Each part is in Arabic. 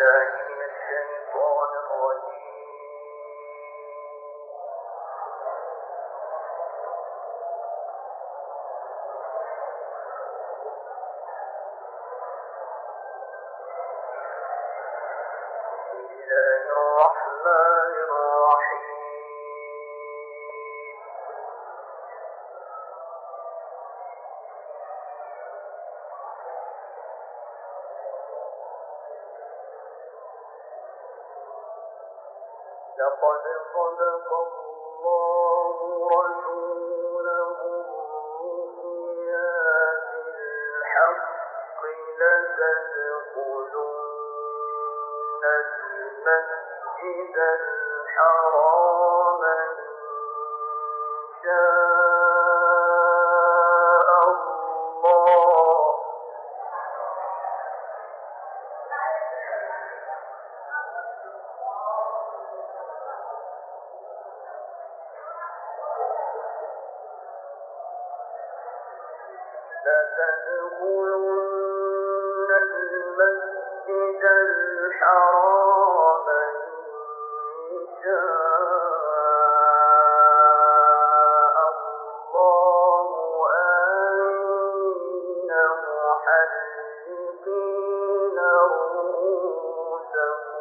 لقد صدق الله رسوله الرؤيا بالحق لتدخلن المسجد الحرام إن شاء الله لتدخلن المسجد الحرام إن شاء الله آمنين محلقين رؤوسكم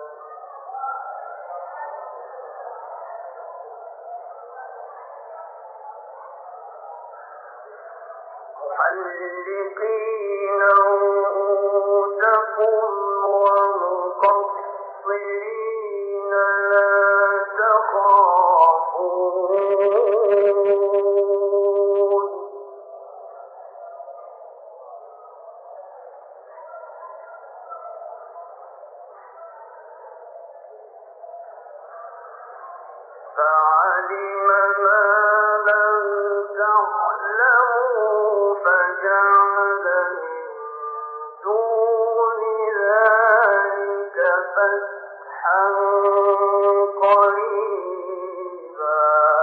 ومقصرين لا تخافون فعلم ما لم تعلموا فجعل من دون ذلك فتحا قريبا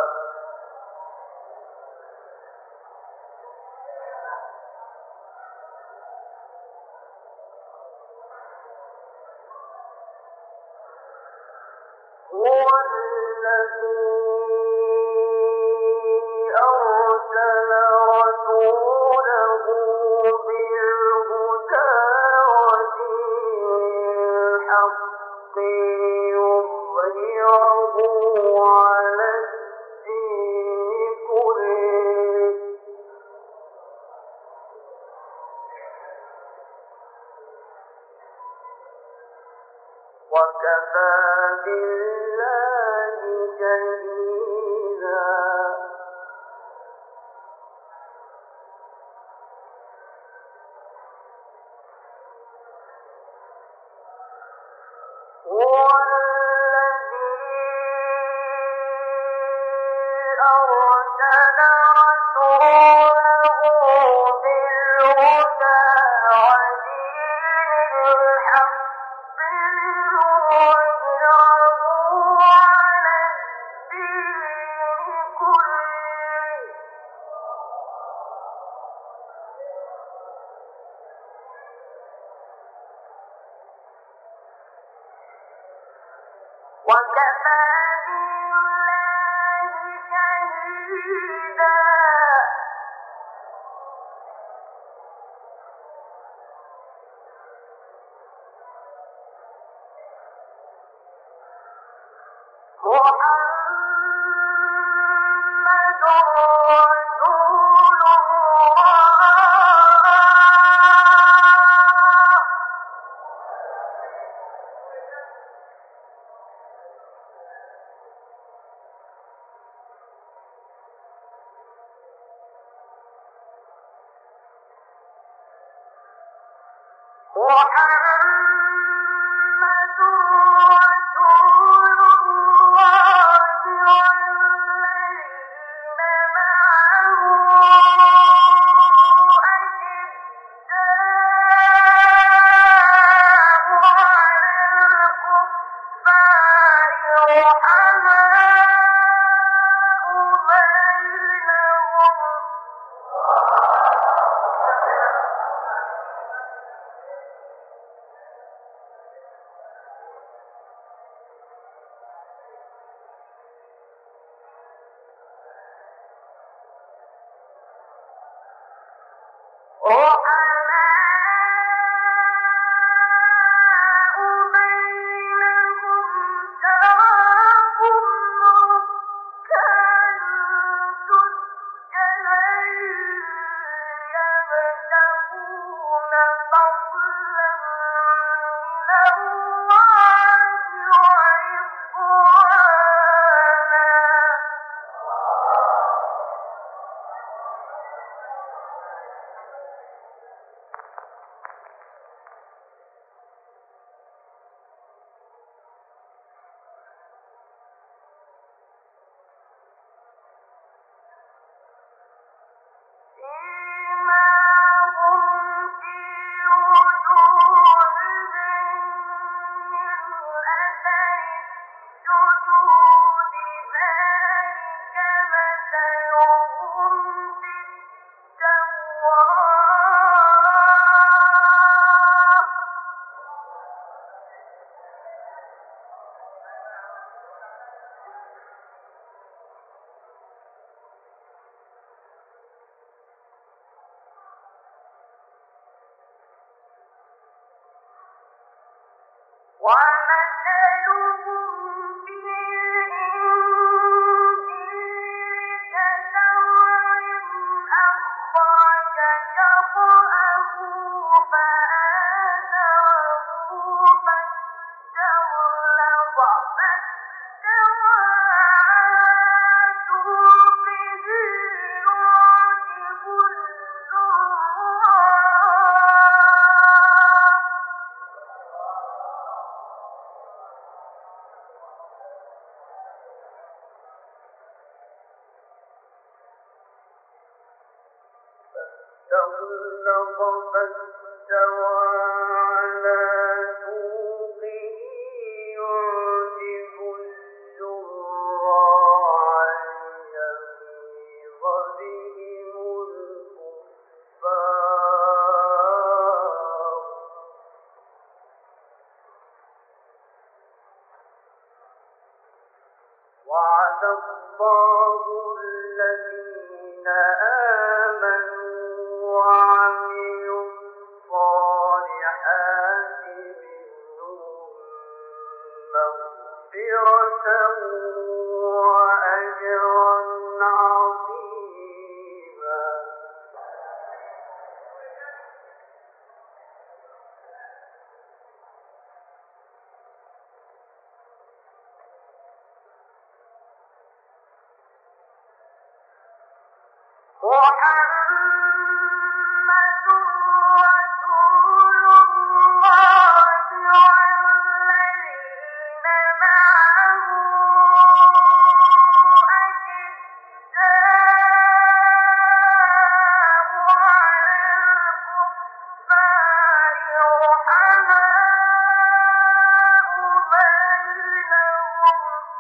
هو الذي أرسل رسوله بالهدى ودين الحق ليظهره على الدين كله وكفى بالله شهيدا هو الذي أرسل رسوله بالهدى ودين الحق ليظهره على الدين كله وكفى بالله شهيدا محمد رسول الله محمد رسول الله والذين معه أشداء على الكفار رحماء بينهم وعد الله الذين آمنوا وعملوا الصالحات منهم مغفرة وأجرا عظيما. محمد رسول الله والذين معه أشداء على الكفار رحماء بينهم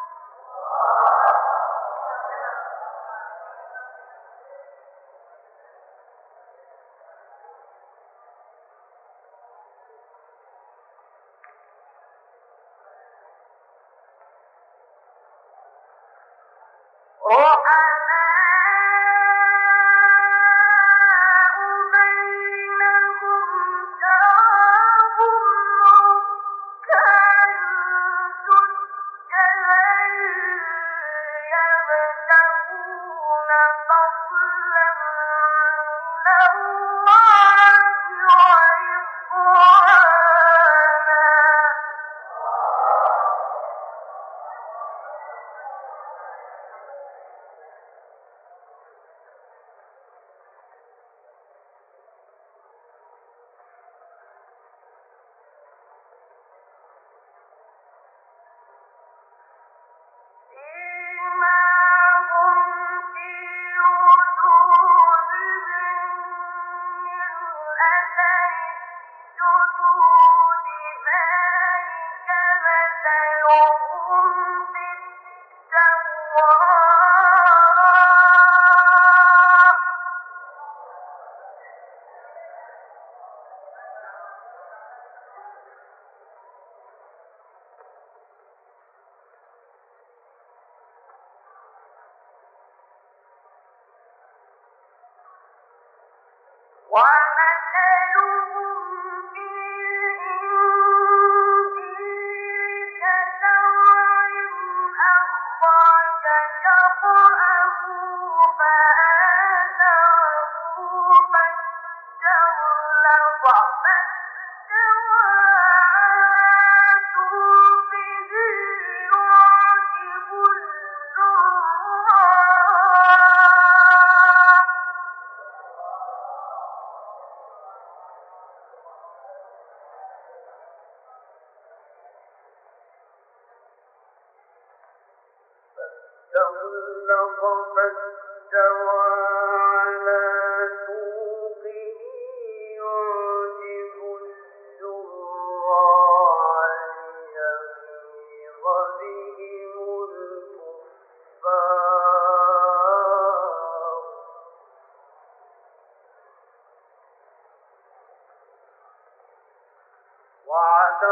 وعد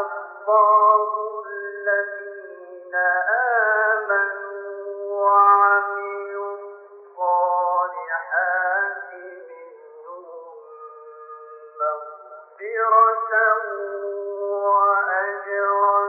الله الذين آمنوا وعملوا الصالحات منهم مغفرة وأجرا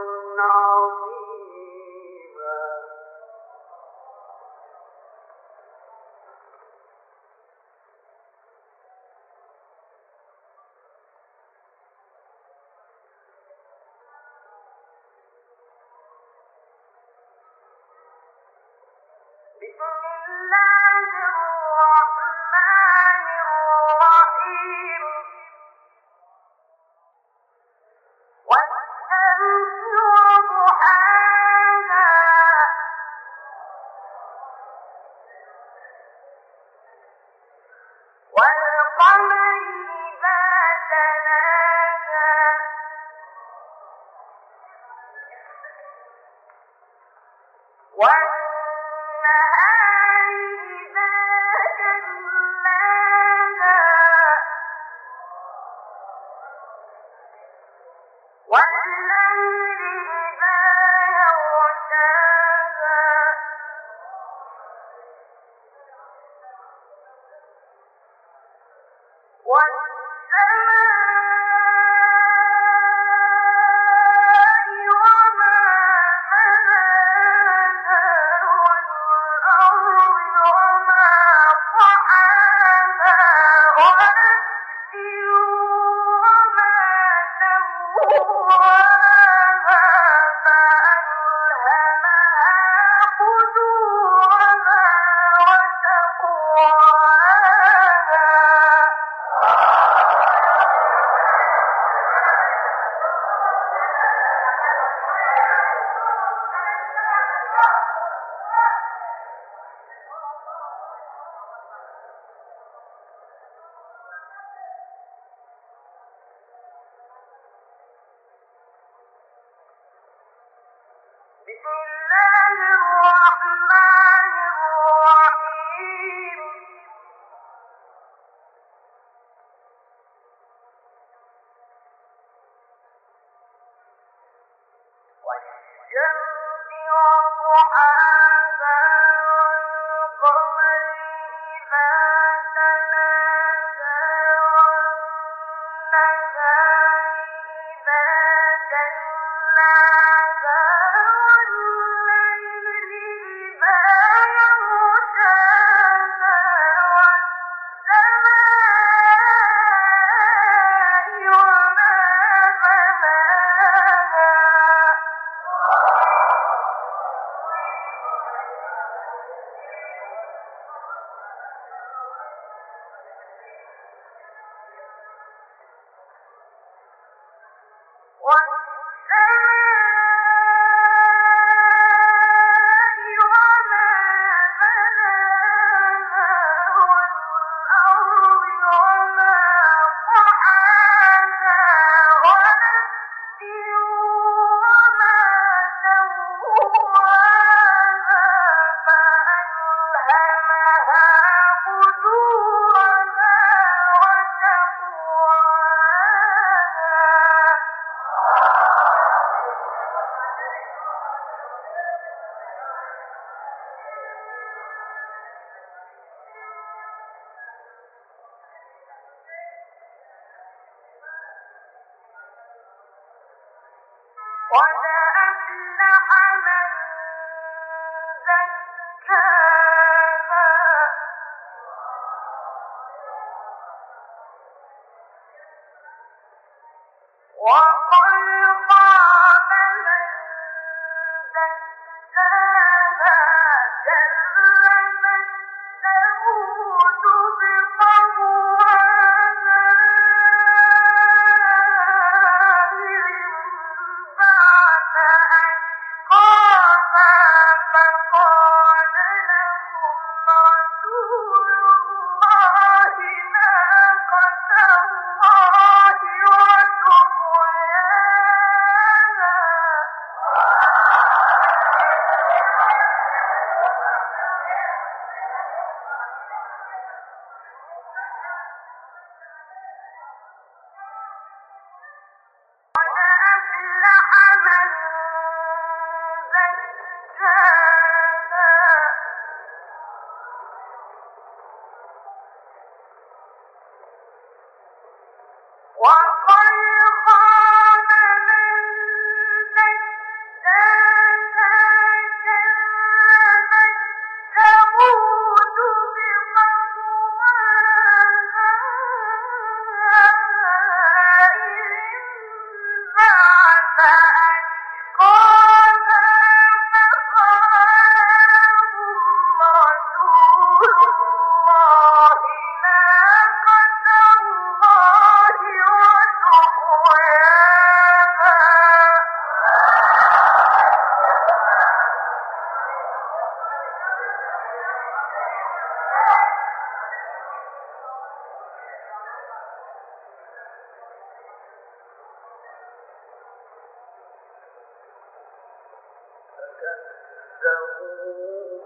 فكذبوه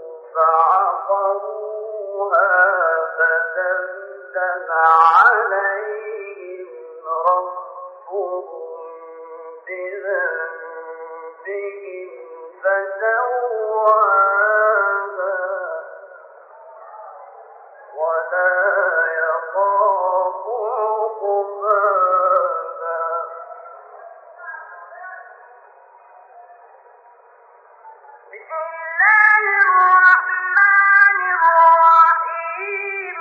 فعقروها فدمدم عليهم ربهم بذنبهم فسواها ولا يخاف عقباها. بسم الله الرحمن الرحيم.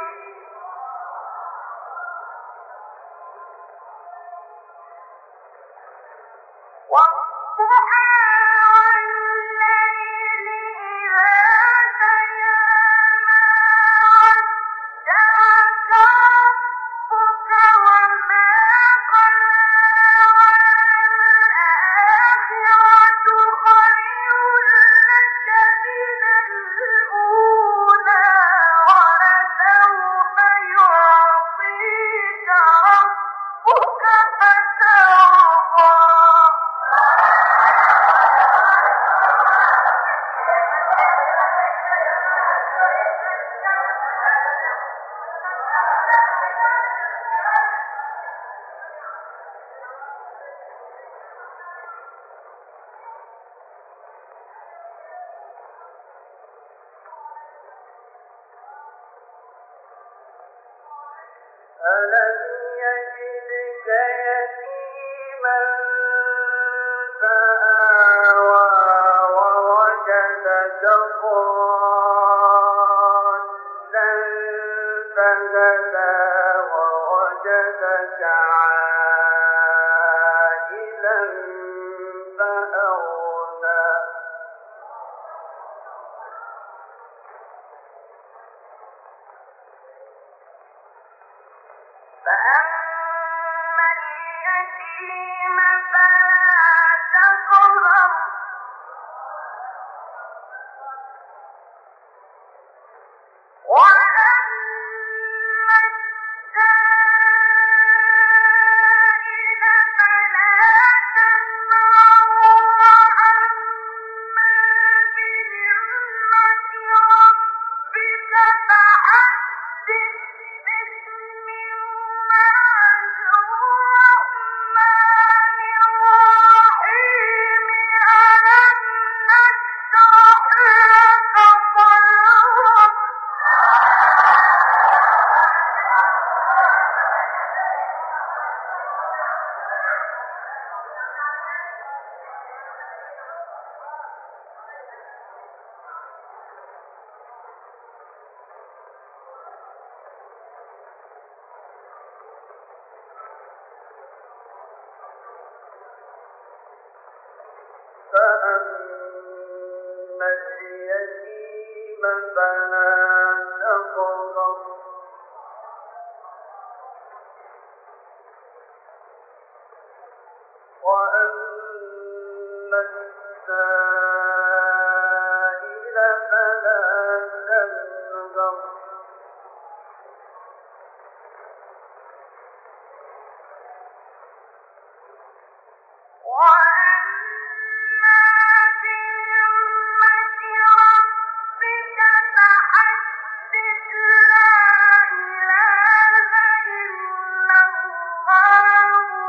والضحى والليل إذا سجى ما ودعك ربك وما قلى والآخرة خير لك من الأولى ولسوف يعطيك ربك فترضى. ألم يجدك يتيما فآوى ووجدك ضالا فهدى ووجدك عائلا فأغنى. فأما اليتيم فلا تقهر وأما السائل فلا تنهر وأما بنعمة ربك فحدث. بسم الله الرحمن الرحيم. ألم نشرح لك صدرك فأما اليتيم فلا تقهر وأما السائل فلا تنهر وأما بنعمة ربك فحدث. لا إله إلا الله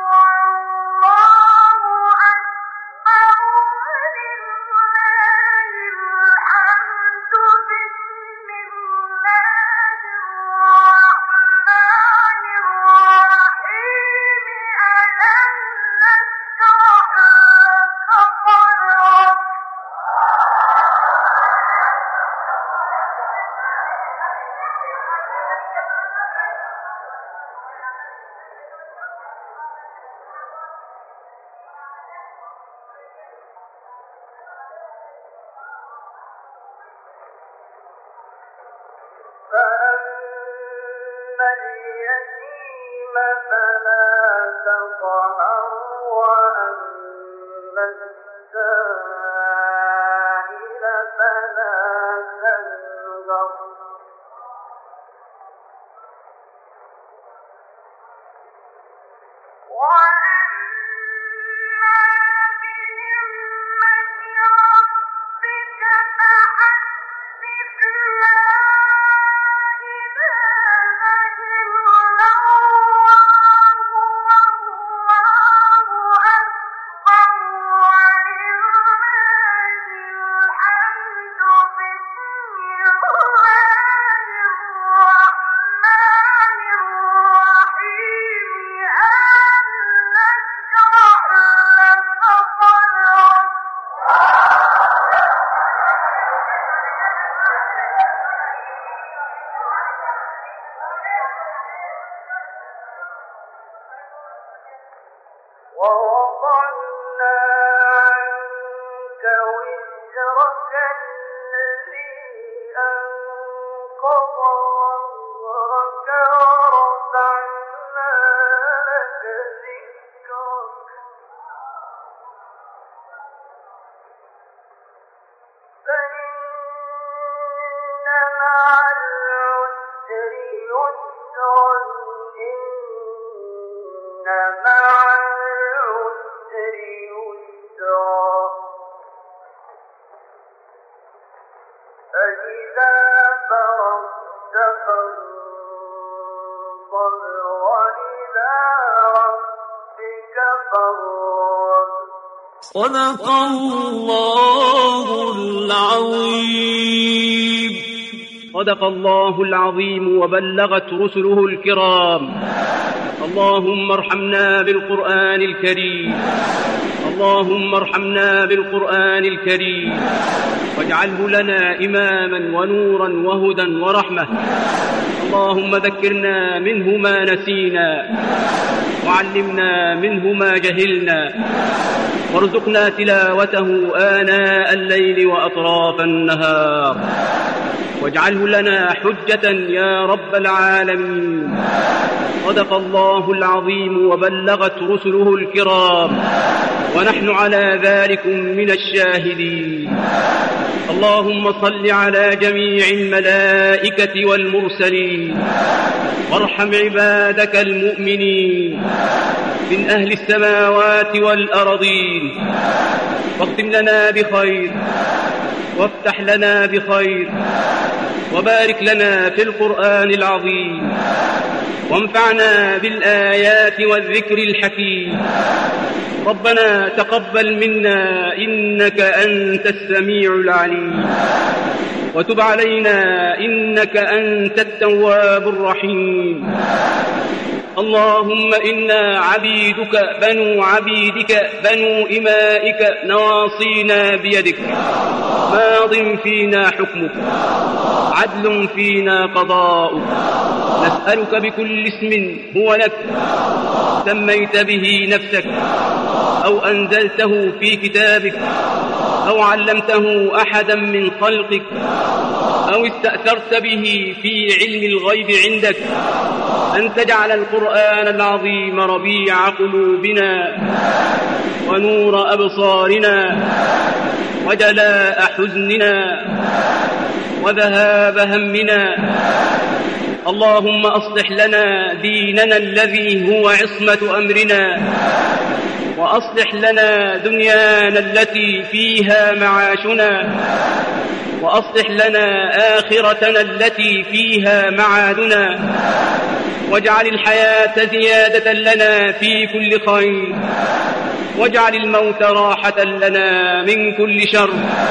والله أكبر ولله الحمد. بسم الله الرحمن الرحيم. ألم نشرح لك صدرك فأما اليتيم فلا تقهر وأما السائل فلا تنهر وأما بنعمة ربك أشرك الذي أنقض ظهرك ورفعنا لك ذكرك فإن مع العسر يسرا إن مع العسر يسرا فإذا فرغت فانصب وإلى ربك فارغب. صدق الله العظيم. صدق الله العظيم وبلغت رسله الكرام. اللهم ارحمنا بالقرآن الكريم، اللهم ارحمنا بالقرآن الكريم، واجعله لنا إماما ونورا وهدى ورحمة. اللهم ذكرنا منه ما نسينا، وعلمنا منه ما جهلنا، وارزقنا تلاوته آناء الليل وأطراف النهار، واجعله لنا حجة يا رب العالمين. صدق الله العظيم وبلغت رسله الكرام، ونحن على ذلك من الشاهدين. اللهم صل على جميع الملائكة والمرسلين، وارحم عبادك المؤمنين من أهل السماوات والأرضين، واختم لنا بخير، وافتح لنا بخير، وبارك لنا في القرآن العظيم، وانفعنا بالآيات والذكر الحكيم. ربنا تقبل منا إنك أنت السميع العليم، وتب علينا إنك أنت التواب الرحيم. اللهم إنا عبيدك بنو عبيدك بنو إمائك، نواصينا بيدك، ماض فينا حكمك، عدل فينا قضاؤك. نسألك بكل اسم هو لك سميت به نفسك، أو أنزلته في كتابك، أو علمته أحدا من خلقك، أو استأثرت به في علم الغيب عندك، أن تجعل القرآن العظيم ربيع قلوبنا، ونور أبصارنا، وجلاء حزننا، وذهاب همنا. اللهم أصلح لنا ديننا الذي هو عصمة أمرنا، وأصلح لنا دنيانا التي فيها معاشنا، وأصلح لنا آخرتنا التي فيها معادنا، واجعل الحياة زيادة لنا في كل خير، واجعل الموت راحة لنا من كل شر.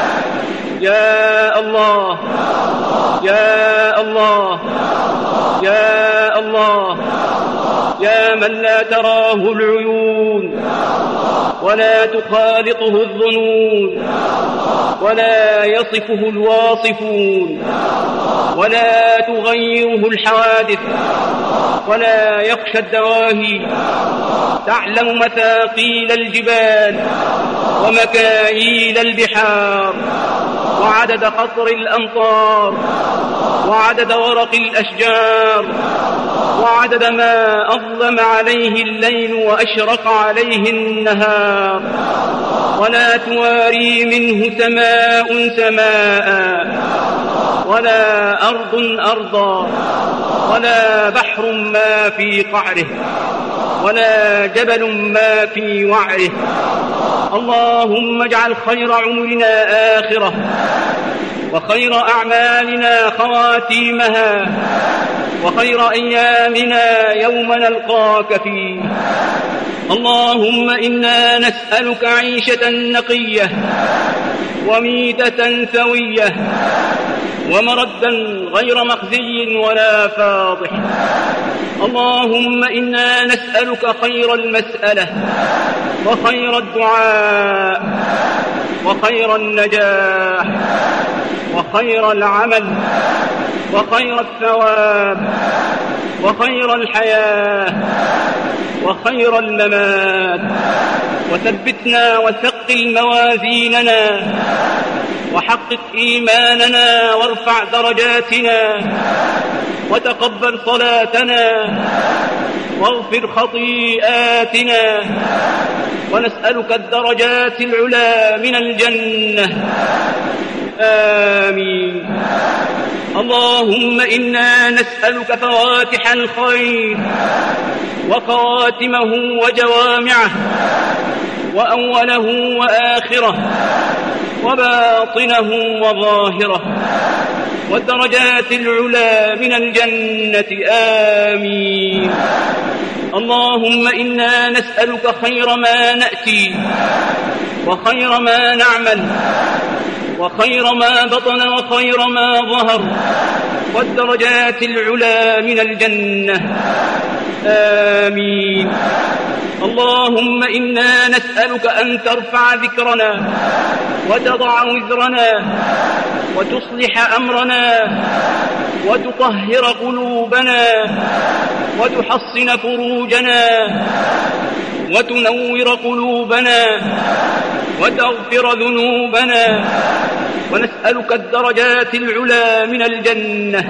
يا الله يا الله يا الله، يا من لا تراه العيون، ولا تخالطه الظنون، ولا يصفه الواصفون، ولا تغيره الحوادث، ولا يخشى الدواهي. تعلم مثاقيل الجبال، ومكاييل البحار، وعدد قطر الأمطار، وعدد ورق الأشجار، وعدد ما أظلم عليه الليل وأشرق عليه النهار. ولا تواري منه سماء سماء، ولا أرض أرضا، ولا بحر ما في قعره، ولا جبل ما في وعره. اللهم اجعل خير عمرنا آخرة، وخير أعمالنا خواتيمها، وخير أيامنا يوم نلقاك فيه. اللهم إنا نسألك عيشة نقية، وميتة سوية، ومردا غير مخزي ولا فاضح. اللهم إنا نسألك خير المسألة، وخير الدعاء، وخير النجاح، وخير العمل، وخير الثواب، وخير الحياة، وخير الممات. وثبتنا وثقل موازيننا، وحقق إيماننا وارفع درجاتنا وتقبل صلاتنا واغفر خطيئاتنا، ونسألك الدرجات العلى من الجنة. آمين. اللهم إنا نسألك فواتح الخير وخواتمه وجوامعه وأوله وآخره وباطنه وظاهره والدرجات العلى من الجنة. آمين. اللهم إنا نسألك خير ما نأتي وخير ما نعمل وخير ما بطن وخير ما ظهر والدرجات العلى من الجنة. آمين. اللهم إنا نسألك أن ترفع ذكرنا وتضع وزرنا وتصلح أمرنا وتطهر قلوبنا وتحصن فروجنا وتنور قلوبنا وتغفر ذنوبنا، ونسألك الدرجات العلى من الجنة.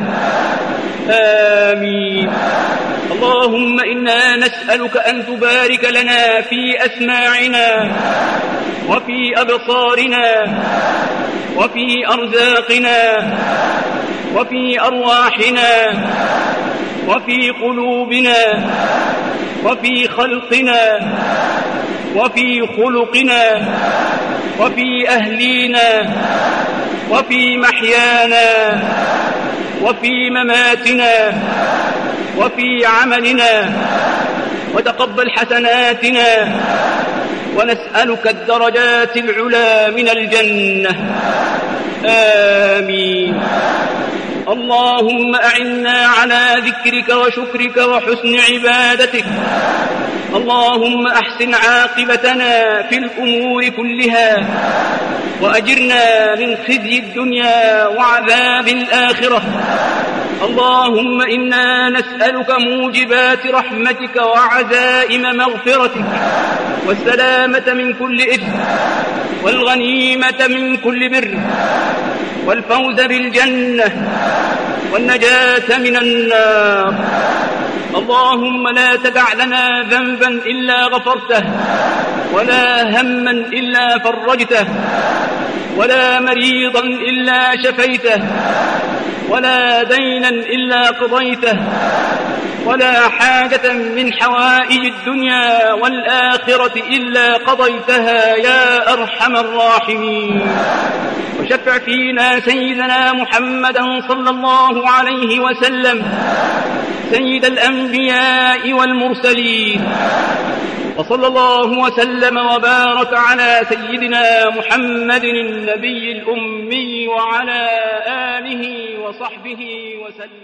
آمين. اللهم إنا نسألك أن تبارك لنا في أسماعنا وفي أبصارنا وفي أرزاقنا وفي أرواحنا وفي قلوبنا وفي خلقنا وفي خلقنا وفي أهلينا وفي محيانا وفي مماتنا وفي عملنا، وتقبل حسناتنا، ونسألك الدرجات العلى من الجنة. آمين. اللهم أعنا على ذكرك وشكرك وحسن عبادتك. اللهم أحسن عاقبتنا في الأمور كلها، وأجرنا من خزي الدنيا وعذاب الآخرة. اللهم إنا نسألك موجبات رحمتك وعزائم مغفرتك والسلامة من كل إثم والغنيمة من كل بر والفوز بالجنة والنجاة من النار. اللهم لا تدع لنا ذنبا إلا غفرته، ولا هما إلا فرجته، ولا مريضا إلا شفيته، ولا دينا إلا قضيته، ولا حاجة من حوائج الدنيا والآخرة إلا قضيتها يا أرحم الراحمين. وشفع فينا سيدنا محمدا صلى الله عليه وسلم سيد الأنبياء والمرسلين، وصلى الله وسلم وبارك على سيدنا محمد النبي الأمي وعلى آله وصحبه وسلم.